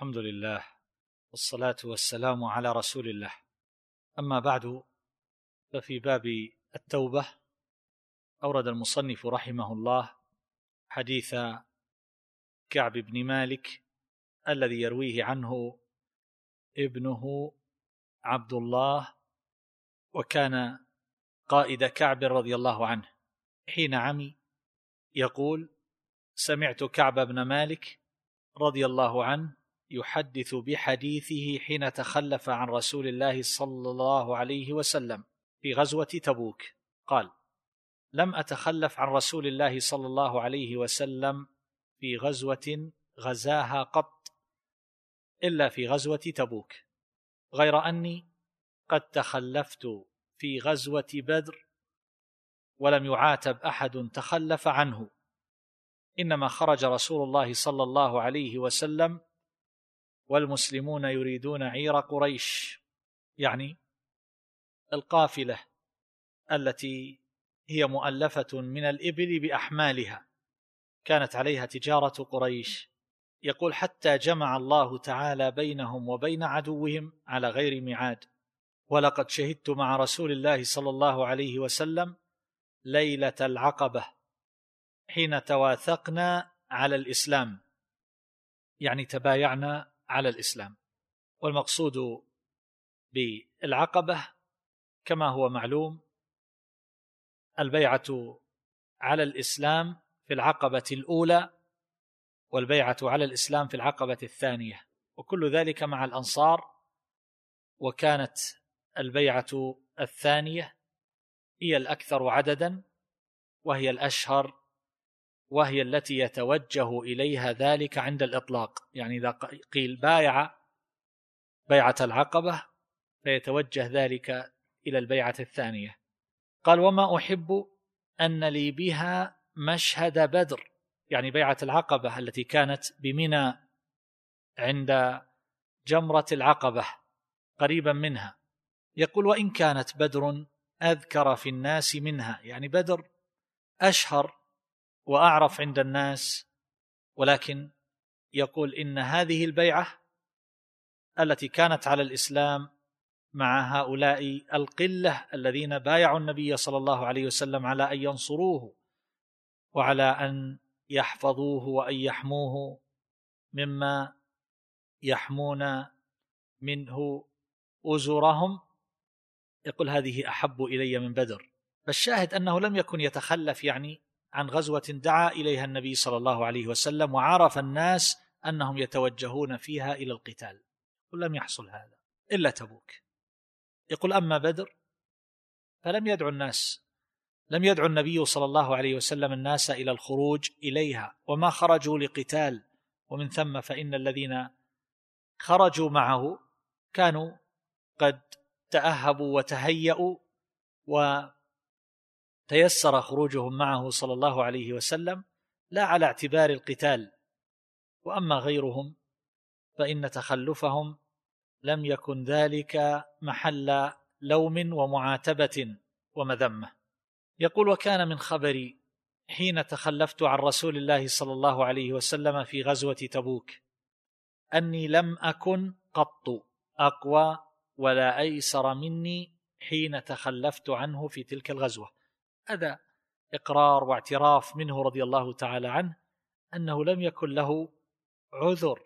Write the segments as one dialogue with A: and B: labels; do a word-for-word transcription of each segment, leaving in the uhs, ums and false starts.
A: الحمد لله والصلاة والسلام على رسول الله. أما بعد، ففي باب التوبة أورد المصنف رحمه الله حديث كعب بن مالك الذي يرويه عنه ابنه عبد الله، وكان قائد كعب رضي الله عنه حين عمي، يقول: سمعت كعب بن مالك رضي الله عنه يحدث بحديثه حين تخلف عن رسول الله صلى الله عليه وسلم في غزوة تبوك، قال: لم أتخلف عن رسول الله صلى الله عليه وسلم في غزوة غزاها قط إلا في غزوة تبوك، غير أني قد تخلفت في غزوة بدر ولم يعاتب أحد تخلف عنه، إنما خرج رسول الله صلى الله عليه وسلم والمسلمون يريدون عير قريش، يعني القافلة التي هي مؤلفة من الإبل بأحمالها، كانت عليها تجارة قريش. يقول: حتى جمع الله تعالى بينهم وبين عدوهم على غير ميعاد، ولقد شهدت مع رسول الله صلى الله عليه وسلم ليلة العقبة حين تواثقنا على الإسلام، يعني تبايعنا على الإسلام. والمقصود بالعقبة كما هو معلوم البيعة على الإسلام في العقبة الأولى، والبيعة على الإسلام في العقبة الثانية، وكل ذلك مع الأنصار. وكانت البيعة الثانية هي الأكثر عددا، وهي الأشهر، وهي التي يتوجه إليها ذلك عند الإطلاق، يعني إذا قيل بايع بيعة العقبة فيتوجه ذلك إلى البيعة الثانية. قال: وما أحب أن لي بها مشهد بدر، يعني بيعة العقبة التي كانت بمنى عند جمرة العقبة قريبا منها. يقول: وإن كانت بدر أذكر في الناس منها، يعني بدر أشهر وأعرف عند الناس، ولكن يقول إن هذه البيعة التي كانت على الإسلام مع هؤلاء القلة الذين بايعوا النبي صلى الله عليه وسلم على أن ينصروه وعلى أن يحفظوه وأن يحموه مما يحمون منه أزرهم، يقول: هذه أحب إلي من بدر. فالشاهد أنه لم يكن يتخلف يعني عن غزوة دعا إليها النبي صلى الله عليه وسلم وعرف الناس أنهم يتوجهون فيها إلى القتال، ولم يحصل هذا إلا تبوك. يقول: أما بدر فلم يدعو الناس، لم يدعو النبي صلى الله عليه وسلم الناس إلى الخروج إليها، وما خرجوا لقتال، ومن ثم فإن الذين خرجوا معه كانوا قد تأهبوا وتهيأوا وتيسر خروجهم معه صلى الله عليه وسلم لا على اعتبار القتال. وأما غيرهم فإن تخلفهم لم يكن ذلك محل لوم ومعاتبة ومذمة. يقول: وكان من خبري حين تخلفت عن رسول الله صلى الله عليه وسلم في غزوة تبوك أني لم أكن قط أقوى ولا أيسر مني حين تخلفت عنه في تلك الغزوة. هذا إقرار واعتراف منه رضي الله تعالى عنه أنه لم يكن له عذر.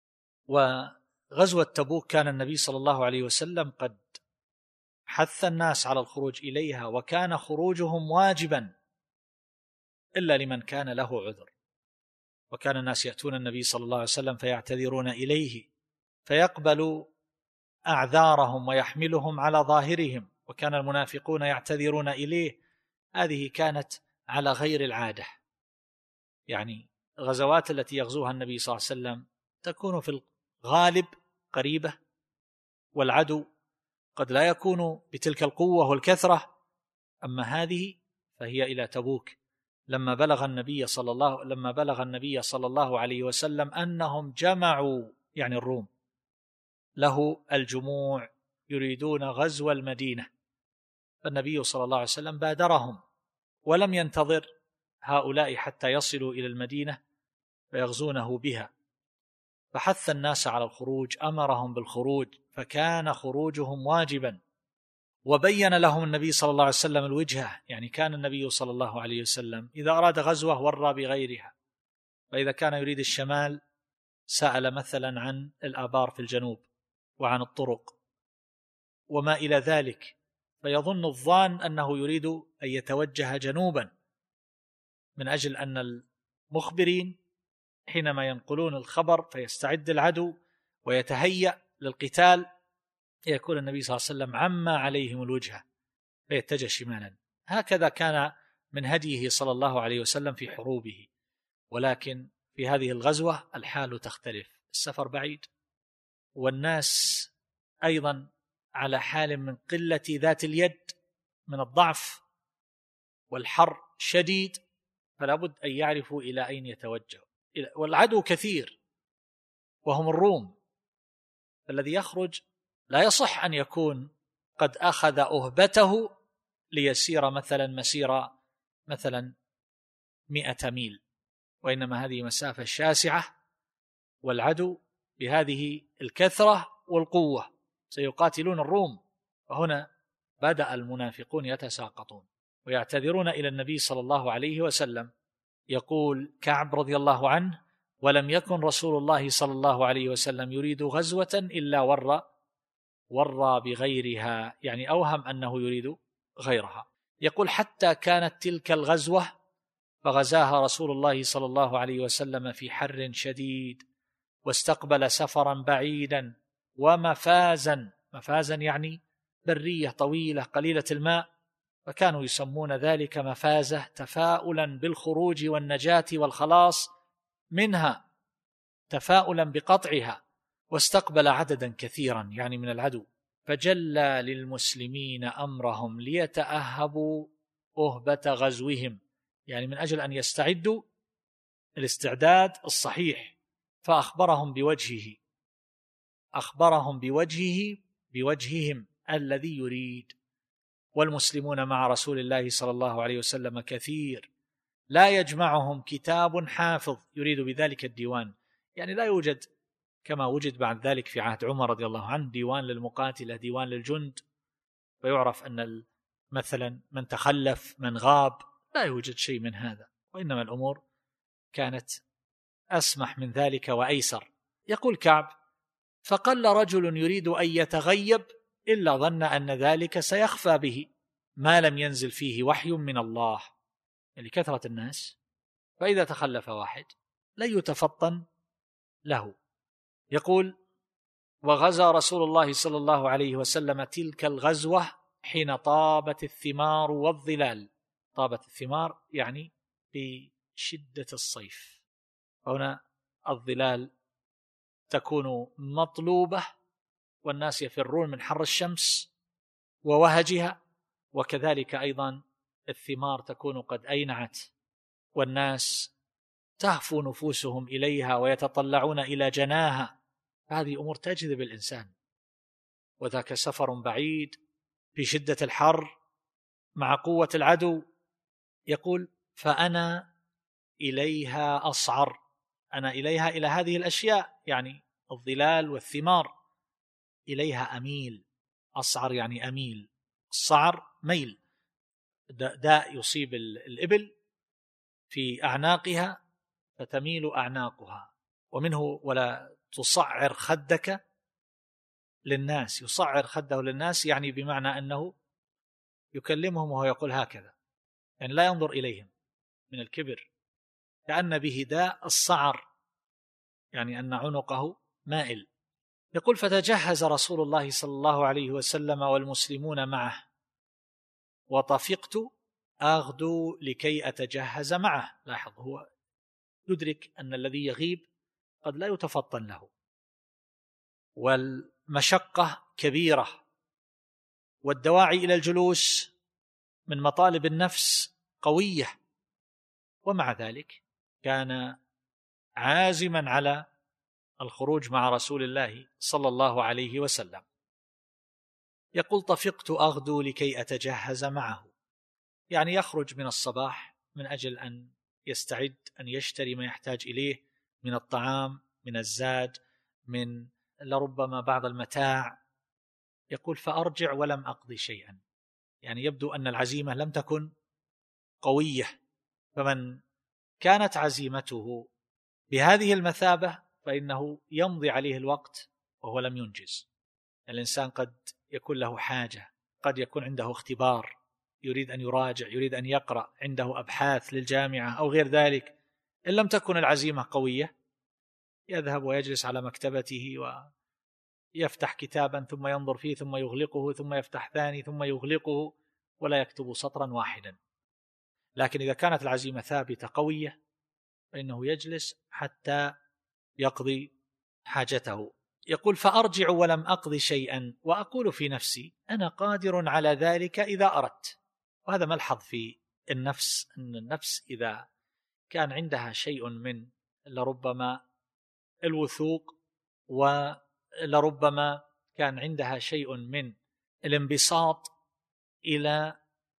A: وغزوة تبوك كان النبي صلى الله عليه وسلم قد حث الناس على الخروج إليها، وكان خروجهم واجبا إلا لمن كان له عذر، وكان الناس يأتون النبي صلى الله عليه وسلم فيعتذرون إليه فيقبل أعذارهم ويحملهم على ظاهرهم، وكان المنافقون يعتذرون إليه. هذه كانت على غير العادة، يعني الغزوات التي يغزوها النبي صلى الله عليه وسلم تكون في الغالب قريبة، والعدو قد لا يكون بتلك القوة والكثرة. أما هذه فهي إلى تبوك، لما بلغ النبي صلى الله لما بلغ النبي صلى الله عليه وسلم أنهم جمعوا، يعني الروم، له الجموع يريدون غزو المدينة، فالنبي صلى الله عليه وسلم بادرهم ولم ينتظر هؤلاء حتى يصلوا إلى المدينة فيغزونه بها، فحث الناس على الخروج، أمرهم بالخروج، فكان خروجهم واجبا. وبين لهم النبي صلى الله عليه وسلم الوجهة، يعني كان النبي صلى الله عليه وسلم إذا أراد غزوة ورى بغيرها، فإذا كان يريد الشمال سأل مثلا عن الآبار في الجنوب وعن الطرق وما إلى ذلك، فيظن الظان أنه يريد أن يتوجه جنوبا، من أجل أن المخبرين حينما ينقلون الخبر فيستعد العدو ويتهيأ للقتال، يكون النبي صلى الله عليه وسلم عما عليهم الوجهة فيتجه شمالا. هكذا كان من هديه صلى الله عليه وسلم في حروبه. ولكن في هذه الغزوة الحال تختلف، السفر بعيد، والناس أيضا على حال من قلة ذات اليد، من الضعف، والحر شديد، فلا بد أن يعرفوا إلى أين يتوجهوا. والعدو كثير وهم الروم، الذي يخرج لا يصح أن يكون قد أخذ أهبته ليسير مثلا مسيرة مثلا مئة ميل، وإنما هذه مسافة شاسعة، والعدو بهذه الكثرة والقوة سيقاتلون الروم. وهنا بدأ المنافقون يتساقطون ويعتذرون إلى النبي صلى الله عليه وسلم. يقول كعب رضي الله عنه: ولم يكن رسول الله صلى الله عليه وسلم يريد غزوة إلا ورى ورى بغيرها، يعني أوهم أنه يريد غيرها. يقول: حتى كانت تلك الغزوة فغزاها رسول الله صلى الله عليه وسلم في حر شديد، واستقبل سفرا بعيدا ومفازا، مفازا يعني برية طويلة قليلة الماء، فكانوا يسمون ذلك مفازة تفاؤلا بالخروج والنجاة والخلاص منها، تفاؤلا بقطعها. واستقبل عددا كثيرا يعني من العدو، فجلى للمسلمين أمرهم ليتأهبوا أهبة غزوهم، يعني من أجل أن يستعدوا الاستعداد الصحيح. فأخبرهم بوجهه، أخبرهم بوجهه بوجههم الذي يريد. والمسلمون مع رسول الله صلى الله عليه وسلم كثير، لا يجمعهم كتاب حافظ، يريد بذلك الديوان، يعني لا يوجد كما وجد بعد ذلك في عهد عمر رضي الله عنه ديوان للمقاتلة، ديوان للجند، ويعرف أن مثلا من تخلف من غاب، لا يوجد شيء من هذا، وإنما الأمور كانت أسمح من ذلك وأيسر. يقول كعب: فقل رجل يريد أن يتغيب إلا ظن أن ذلك سيخفى به ما لم ينزل فيه وحي من الله، يعني كثرة الناس، فإذا تخلف واحد لا يتفطن له. يقول: وغزا رسول الله صلى الله عليه وسلم تلك الغزوة حين طابت الثمار والظلال. طابت الثمار يعني بشدة الصيف، هنا الظلال تكون مطلوبة والناس يفرون من حر الشمس ووهجها، وكذلك أيضا الثمار تكون قد أينعت والناس تهفو نفوسهم إليها ويتطلعون إلى جناها، هذه أمور تجذب الإنسان. وذاك سفر بعيد في شدة الحر مع قوة العدو. يقول: فأنا إليها أصعر، أنا إليها إلى هذه الأشياء يعني الظلال والثمار، إليها أميل. أصعر يعني أميل، الصعر ميل، داء يصيب الإبل في أعناقها فتميل أعناقها. ومنه: ولا تصعر خدك للناس. يصعر خده للناس يعني بمعنى أنه يكلمهم وهو يقول هكذا، يعني لا ينظر إليهم من الكبر، كأن به داء الصعر، يعني أن عنقه مائل. يقول: فتجهز رسول الله صلى الله عليه وسلم والمسلمون معه، وطفقت أغدو لكي أتجهز معه. لاحظ، هو يدرك أن الذي يغيب قد لا يتفطن له، والمشقة كبيرة، والدواعي إلى الجلوس من مطالب النفس قوية، ومع ذلك كان عازما على الخروج مع رسول الله صلى الله عليه وسلم. يقول: طفقت أغدو لكي أتجهز معه، يعني يخرج من الصباح من أجل أن يستعد، أن يشتري ما يحتاج إليه من الطعام من الزاد من لربما بعض المتاع، يقول فأرجع ولم أقضي شيئا، يعني يبدو أن العزيمة لم تكن قوية. فمن كانت عزيمته بهذه المثابة فإنه يمضي عليه الوقت وهو لم ينجز. الإنسان قد يكون له حاجة، قد يكون عنده اختبار يريد أن يراجع، يريد أن يقرأ، عنده أبحاث للجامعة أو غير ذلك، إن لم تكن العزيمة قوية يذهب ويجلس على مكتبته ويفتح كتابا ثم ينظر فيه ثم يغلقه ثم يفتح ثاني ثم يغلقه ولا يكتب سطرا واحدا. لكن إذا كانت العزيمة ثابتة قوية فإنه يجلس حتى يقضي حاجته. يقول فأرجع ولم أقضي شيئا وأقول في نفسي أنا قادر على ذلك إذا أردت. وهذا ملحظ في النفس، أن النفس إذا كان عندها شيء من لربما الوثوق ولربما كان عندها شيء من الانبساط إلى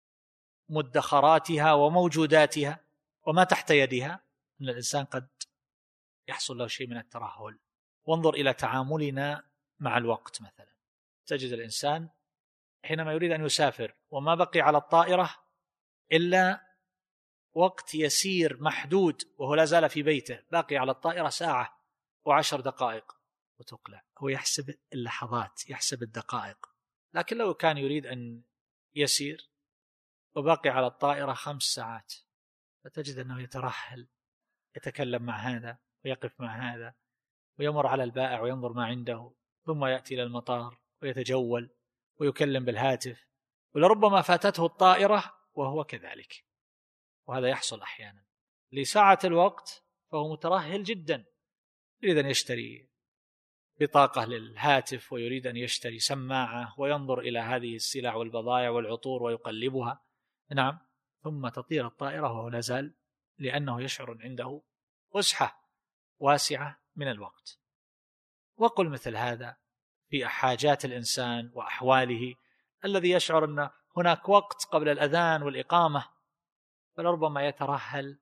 A: مدخراتها وموجوداتها وما تحت يدها، أن الإنسان قد يحصل له شيء من الترهل. وانظر إلى تعاملنا مع الوقت مثلا، تجد الإنسان حينما يريد أن يسافر وما بقي على الطائرة إلا وقت يسير محدود وهو لا زال في بيته، باقي على الطائرة ساعة وعشر دقائق وتقلع، هو يحسب اللحظات، يحسب الدقائق. لكن لو كان يريد أن يسير وباقي على الطائرة خمس ساعات فتجد أنه يترحل، يتكلم مع هذا ويقف مع هذا ويمر على البائع وينظر ما عنده، ثم يأتي إلى المطار ويتجول ويكلم بالهاتف، ولربما فاتته الطائرة وهو كذلك. وهذا يحصل أحيانا لساعة الوقت فهو مترهل جدا، يريد أن يشتري بطاقة للهاتف ويريد أن يشتري سماعة وينظر إلى هذه السلع والبضائع والعطور ويقلبها، نعم، ثم تطير الطائرة وهو لا زال، لأنه يشعر عنده فسحة واسعة من الوقت. وقل مثل هذا في حاجات الإنسان وأحواله، الذي يشعر أن هناك وقت قبل الأذان والإقامة فلربما يترهل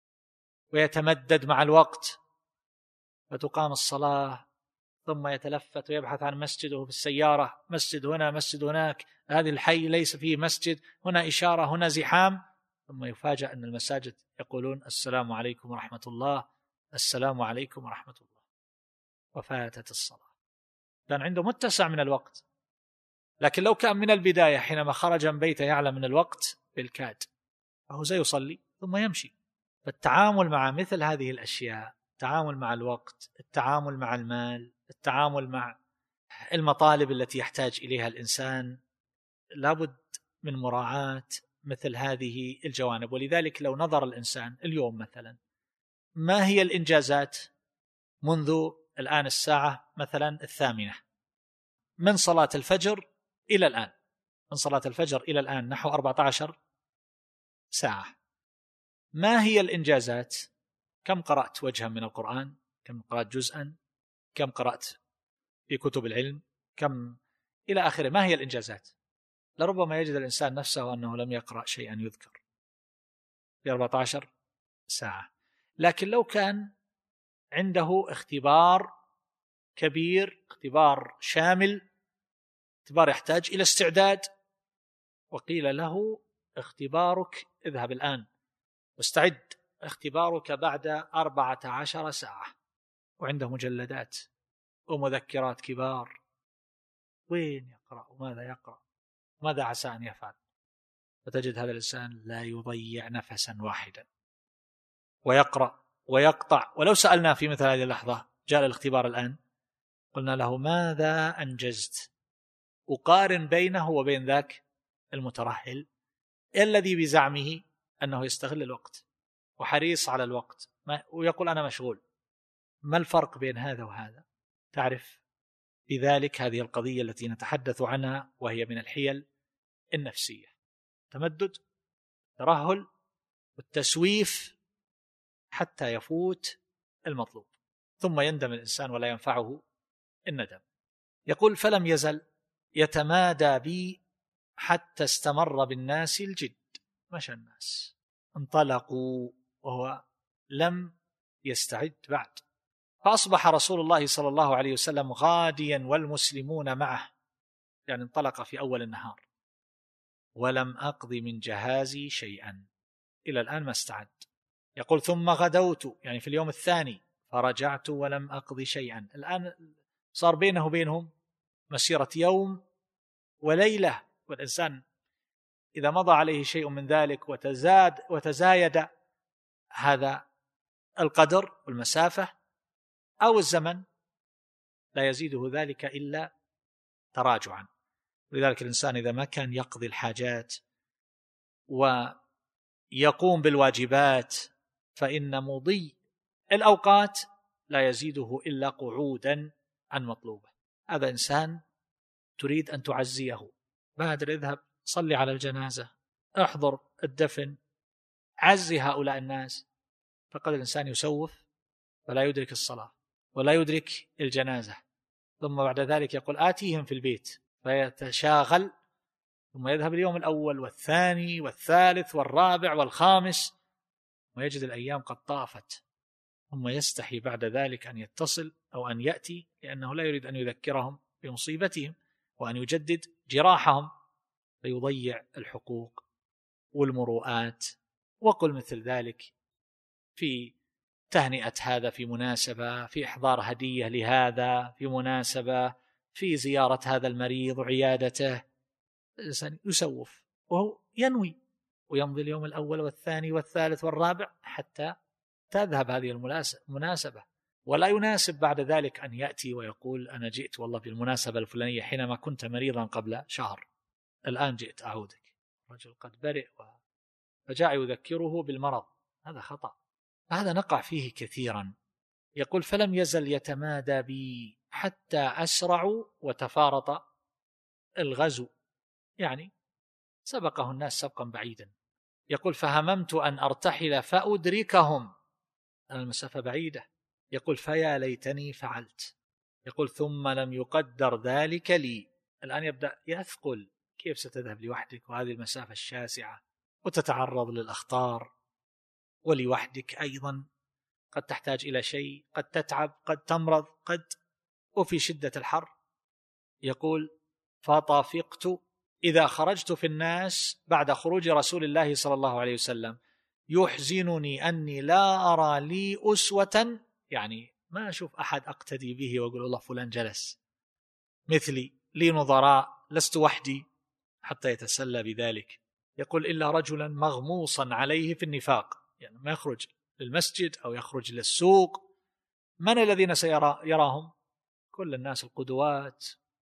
A: ويتمدد مع الوقت، فتقام الصلاة ثم يتلفت ويبحث عن مسجده في السيارة، مسجد هنا مسجد هناك، هذه الحي ليس فيه مسجد، هنا إشارة هنا زحام، ثم يفاجأ أن المساجد يقولون السلام عليكم ورحمة الله، السلام عليكم ورحمة الله، وفاتت الصلاة. كان عنده متسع من الوقت، لكن لو كان من البداية حينما خرج من بيته يعلم من الوقت بالكاد فهو سيصلي ثم يمشي. فالتعامل مع مثل هذه الأشياء، التعامل مع الوقت، التعامل مع المال، التعامل مع المطالب التي يحتاج إليها الإنسان، لابد من مراعاة مثل هذه الجوانب. ولذلك لو نظر الإنسان اليوم مثلا ما هي الإنجازات منذ الآن الساعة مثلا الثامنة من صلاة الفجر إلى الآن، من صلاة الفجر إلى الآن نحو أربعة عشر ساعة، ما هي الإنجازات؟ كم قرأت وجها من القرآن؟ كم قرأت جزءا؟ كم قرأت في كتب العلم؟ كم إلى آخره؟ ما هي الإنجازات؟ لربما يجد الإنسان نفسه أنه لم يقرأ شيئا يذكر في أربعة عشر ساعة. لكن لو كان عنده اختبار كبير، اختبار شامل، اختبار يحتاج إلى استعداد، وقيل له اختبارك اذهب الآن واستعد، اختبارك بعد أربعة عشر ساعة، وعنده مجلدات ومذكرات كبار، وين يقرأ وماذا يقرأ ماذا عسى أن يفعل؟ فتجد هذا الإنسان لا يضيع نفسا واحدا ويقرأ ويقطع. ولو سألنا في مثل هذه اللحظة جاء الاختبار الآن قلنا له ماذا أنجزت؟ وقارن بينه وبين ذاك المترهل الذي بزعمه أنه يستغل الوقت وحريص على الوقت ويقول أنا مشغول. ما الفرق بين هذا وهذا؟ تعرف بذلك هذه القضية التي نتحدث عنها، وهي من الحيل النفسية، تمدد، ترهل، والتسويف حتى يفوت المطلوب، ثم يندم الإنسان ولا ينفعه الندم. يقول فلم يزل يتمادى بي حتى استمر بالناس الجد، مشى الناس انطلقوا وهو لم يستعد بعد، فأصبح رسول الله صلى الله عليه وسلم غاديا والمسلمون معه، يعني انطلق في أول النهار، ولم أقض من جهازي شيئا، إلى الآن ما استعد. يقول ثم غدوت، يعني في اليوم الثاني، فرجعت ولم أقض شيئا. الآن صار بينه وبينهم مسيرة يوم وليلة، والإنسان إذا مضى عليه شيء من ذلك وتزاد وتزايد هذا القدر والمسافة أو الزمن لا يزيده ذلك إلا تراجعا. لذلك الإنسان إذا ما كان يقضي الحاجات ويقوم بالواجبات فإن مضي الأوقات لا يزيده إلا قعودا عن مطلوبه. هذا إنسان تريد أن تعزيه، بادر اذهب صلي على الجنازة، احضر الدفن، عزي هؤلاء الناس. فقد الإنسان يسوف ولا يدرك الصلاة ولا يدرك الجنازة، ثم بعد ذلك يقول آتيهم في البيت فيتشاغل، ثم يذهب اليوم الأول والثاني والثالث والرابع والخامس ويجد الأيام قد طافت، ثم يستحي بعد ذلك أن يتصل أو أن يأتي، لأنه لا يريد أن يذكرهم بمصيبتهم وأن يجدد جراحهم، فيضيع الحقوق والمروءات. وقل مثل ذلك في تهنئة هذا في مناسبة، في إحضار هدية لهذا في مناسبة، في زيارة هذا المريض وعيادته. الإنسان يسوف وهو ينوي، ويمضي اليوم الأول والثاني والثالث والرابع حتى تذهب هذه المناسبة، ولا يناسب بعد ذلك أن يأتي ويقول أنا جئت والله في المناسبة الفلانية حينما كنت مريضا قبل شهر، الآن جئت أعودك. رجل قد برئ فجاء يذكره بالمرض، هذا خطأ، هذا نقع فيه كثيرا. يقول فلم يزل يتمادى بي حتى أسرعوا وتفارط الغزو، يعني سبقه الناس سبقا بعيدا. يقول فهممت أن أرتحل فأدركهم، المسافة بعيدة. يقول فيا ليتني فعلت. يقول ثم لم يقدر ذلك لي. الآن يبدأ يثقل، كيف ستذهب لوحدك وهذه المسافة الشاسعة وتتعرض للأخطار، ولوحدك أيضا قد تحتاج إلى شيء، قد تتعب، قد تمرض، قد وفي شدة الحر. يقول فطافقت إذا خرجت في الناس بعد خروج رسول الله صلى الله عليه وسلم يحزنني أني لا أرى لي أسوة، يعني ما أشوف أحد أقتدي به وأقول الله فلان جلس مثلي، لي نظراء، لست وحدي، حتى يتسلى بذلك. يقول إلا رجلا مغموصا عليه في النفاق، يعني ما يخرج للمسجد أو يخرج للسوق، من الذين سيراهم؟ كل الناس القدوات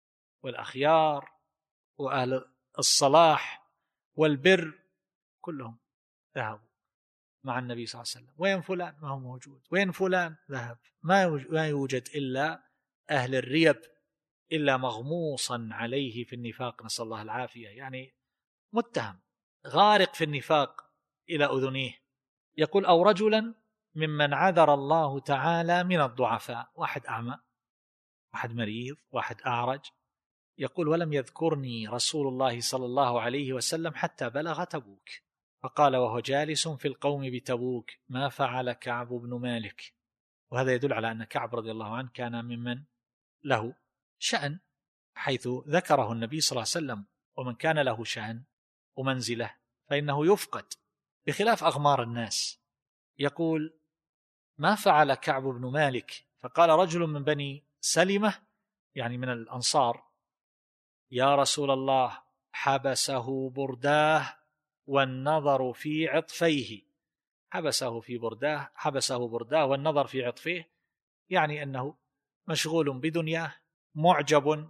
A: والأخيار وأهل الصلاح والبر كلهم ذهبوا مع النبي صلى الله عليه وسلم. وين فلان؟ ما هو موجود. وين فلان؟ ذهب. ما يوجد إلا أهل الريب، إلا مغموصا عليه في النفاق، نسأل الله العافية، يعني متهم غارق في النفاق إلى أذنيه. يقول أو رجلا ممن عذر الله تعالى من الضعفاء، واحد أعمى، واحد مريض، واحد أعرج. يقول ولم يذكرني رسول الله صلى الله عليه وسلم حتى بلغ تبوك، فقال وهو جالس في القوم بتبوك ما فعل كعب بن مالك. وهذا يدل على أن كعب رضي الله عنه كان ممن له شأن، حيث ذكره النبي صلى الله عليه وسلم، ومن كان له شأن ومنزله فإنه يفقد بخلاف أغمار الناس. يقول ما فعل كعب بن مالك، فقال رجل من بني سلمة يعني من الأنصار يا رسول الله حبسه برداه والنظر في عطفيه. حبسه في برداه حبسه برداه والنظر في عطفيه، يعني أنه مشغول بدنياه، معجب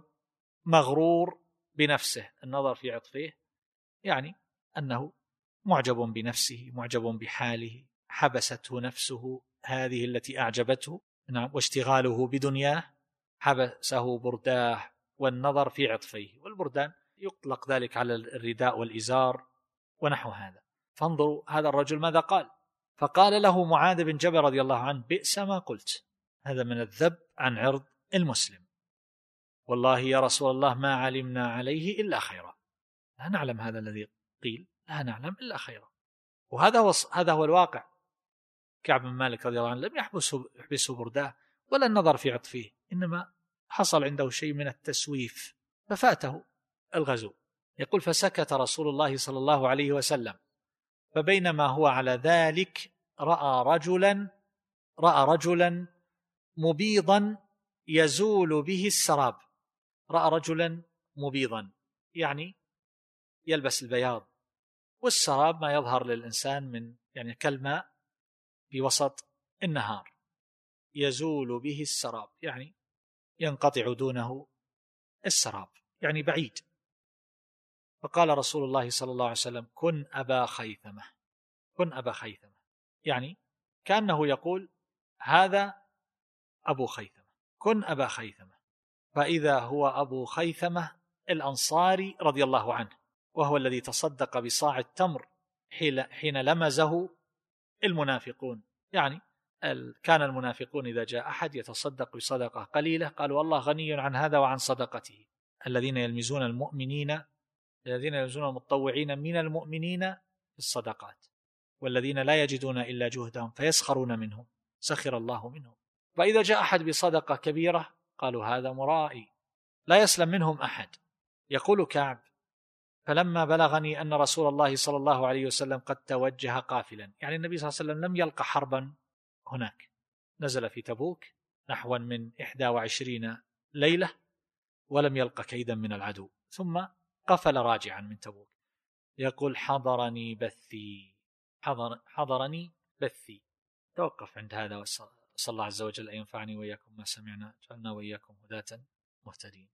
A: مغرور بنفسه. النظر في عطفيه يعني أنه معجب بنفسه، معجب بحاله، حبسته نفسه هذه التي أعجبته، نعم، واشتغاله بدنياه. حبسه برداه والنظر في عطفيه، والبردان يطلق ذلك على الرداء والإزار ونحو هذا. فانظروا هذا الرجل ماذا قال. فقال له معاذ بن جبل رضي الله عنه بئس ما قلت، هذا من الذب عن عرض المسلم. والله يا رسول الله ما علمنا عليه إلا خيرا، لا نعلم هذا الذي قيل، لا نعلم إلا خيرا. وهذا هو هذا هو الواقع. كعب بن مالك رضي الله عنه لم يحبسه يحبسه برداه ولا النظر في عطفه، إنما حصل عنده شيء من التسويف ففاته الغزو. يقول فسكت رسول الله صلى الله عليه وسلم، فبينما هو على ذلك رأى رجلا رأى رجلا مبيضا يزول به السراب. رأى رجلا مبيضا يعني يلبس البياض، والسراب ما يظهر للإنسان من يعني كالماء في وسط النهار، يزول به السراب يعني ينقطع دونه السراب يعني بعيد. فقال رسول الله صلى الله عليه وسلم كن أبا خيثمة، كن أبا خيثمة، يعني كأنه يقول هذا أبو خيثمة، كن أبا خيثمة. فإذا هو أبو خيثمة الأنصاري رضي الله عنه، وهو الذي تصدق بصاع التمر حين لمزه المنافقون. يعني كان المنافقون إذا جاء أحد يتصدق بصدقة قليلة قالوا الله غني عن هذا وعن صدقته. الذين يلمزون المؤمنين الذين يلمزون المتطوعين من المؤمنين في الصدقات، والذين لا يجدون إلا جهدهم فيسخرون منهم سخر الله منهم. فإذا جاء أحد بصدقة كبيرة قالوا هذا مرائي لا يسلم منهم أحد. يقول كعب فلما بلغني أن رسول الله صلى الله عليه وسلم قد توجه قافلا، يعني النبي صلى الله عليه وسلم لم يلقى حربا هناك، نزل في تبوك نحو من إحدى وعشرين ليلة ولم يلقى كيدا من العدو، ثم قفل راجعا من تبوك. يقول حضرني بثي حضر حضرني بثي. توقف عند هذا، وصلى الله عز وجل أن ينفعني وإياكم ما سمعنا، جعلنا وإياكم هداة مهتدين.